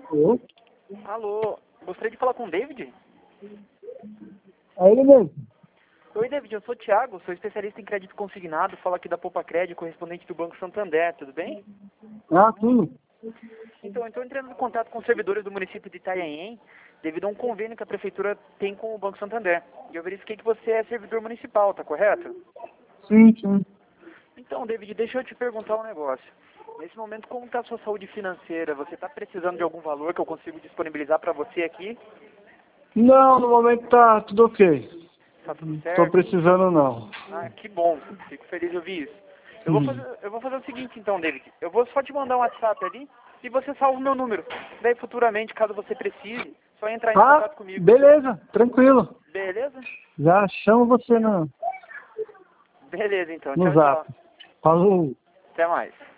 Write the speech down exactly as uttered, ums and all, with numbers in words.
Alô? Alô, gostaria de falar com o David? É ele mesmo. Oi, David, eu sou o Thiago, sou especialista em crédito consignado, falo aqui da Poupa Crédito, correspondente do Banco Santander, tudo bem? Ah, sim. Então, eu estou entrando em contato com os servidores do município de Itanhaém, devido a um convênio que a prefeitura tem com o Banco Santander. E eu verifiquei que você é servidor municipal, tá correto? Sim, sim. Então, David, deixa eu te perguntar um negócio. Nesse momento, como está a sua saúde financeira? Você está precisando de algum valor que eu consigo disponibilizar para você aqui? Não, no momento tá tudo ok. Tá tudo Não tô certo? precisando não. Ah, que bom. Fico feliz de ouvir isso. Eu vou Hum. fazer, eu vou fazer o seguinte então, David. Eu vou só te mandar um WhatsApp ali e você salva o meu número. Daí futuramente, caso você precise, só entrar em Ah, contato comigo. beleza, tranquilo. Beleza? Já chamo você no, Beleza então. no Tchau, zap. tchau. Falou. Até mais.